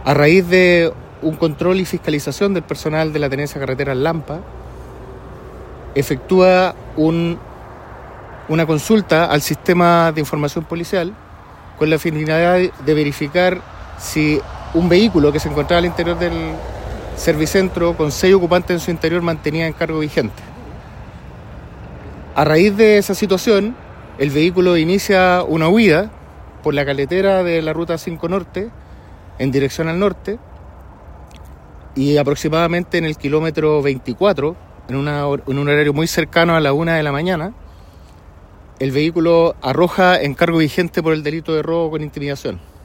A raíz de un control y fiscalización del personal de la Tenencia Carreteras Lampa, efectúa una consulta al sistema de información policial con la finalidad de verificar si un vehículo que se encontraba al interior del servicentro con 6 ocupantes en su interior mantenía encargo vigente. A raíz de esa situación, el vehículo inicia una huida por la carretera de la Ruta 5 Norte en dirección al norte y aproximadamente en el kilómetro 24, en un horario muy cercano a la 1 de la mañana, el vehículo arroja encargo vigente por el delito de robo con intimidación.